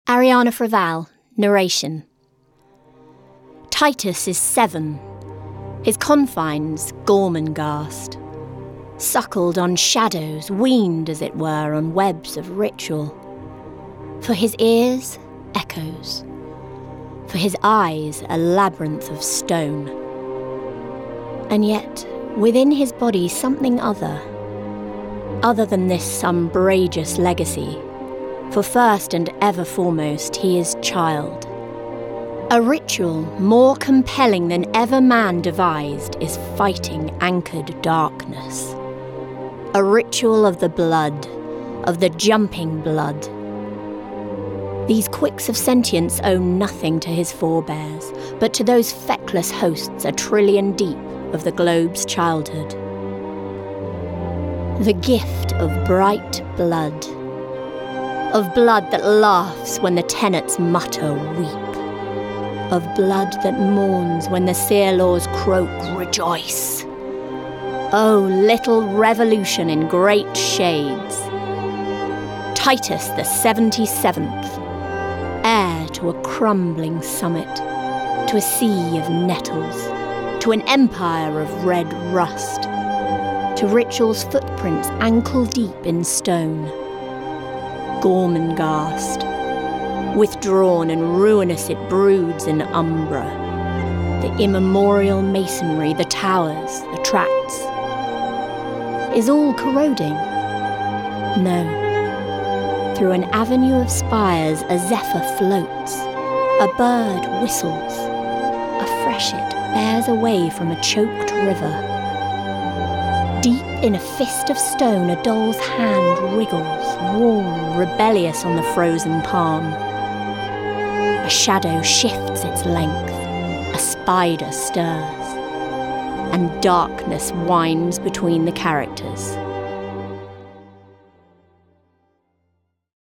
Ariana Fraval, narration. Titus is 7. His confines Gormenghast. Suckled on shadows, weaned as it were on webs of ritual. For his ears, echoes. For his eyes, a labyrinth of stone. And yet, within his body something other than this umbrageous legacy. For first and ever foremost, he is child. A ritual more compelling than ever man devised is fighting anchored darkness. A ritual of the blood, of the jumping blood. These quicks of sentience owe nothing to his forebears, but to those feckless hosts a trillion deep of the globe's childhood. The gift of bright blood. Of blood that laughs when the tenets mutter weep. Of blood that mourns when the seerlaws croak rejoice. Oh, little revolution in great shades. Titus the 77th, heir to a crumbling summit, to a sea of nettles, to an empire of red rust, to ritual's footprints ankle deep in stone. Gormenghast. Withdrawn and ruinous it broods in umbra. The immemorial masonry, the towers, the tracts. Is all corroding? No. Through an avenue of spires a zephyr floats. A bird whistles. A freshet bears away from a choked river. Deep in a fist of stone a doll's hand wriggles, warm, rebellious on the frozen palm. A shadow shifts its length, a spider stirs, and darkness winds between the characters.